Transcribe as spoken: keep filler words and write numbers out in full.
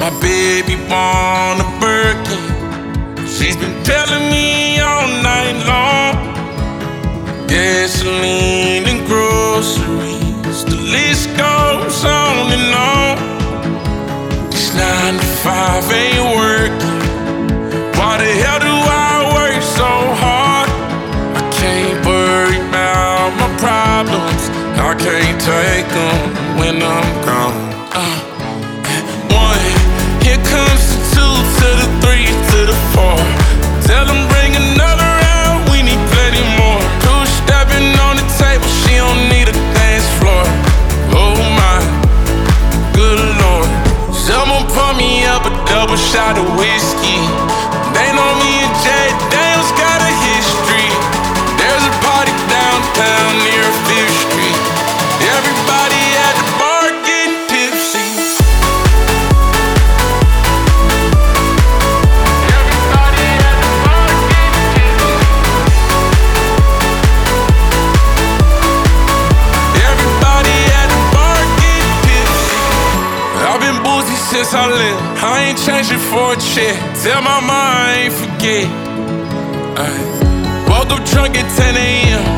My baby born a Birkin. She's been telling me all night long. Gasoline and groceries, the list goes on and on. This nine to five ain't working. Why the hell do I work so hard? I can't worry about my problems. I can't take them when I'm gone. uh. One, here comes the two to the three to the four. Tell them bring another round, we need plenty more. Two stepping on the table, she don't need a dance floor. Oh my, good lord. Someone pour me up a double shot of whiskey. They know me and Jay Daniels got a history. There's a party downtown near Fifth Street. Everybody at the bar getting tipsy. Everybody at the bar getting tipsy. Everybody at the bar getting tipsy. I've been boozy since I left. I ain't changing for a check. Tell my mama I ain't forget. Ay. Woke up drunk at ten a.m.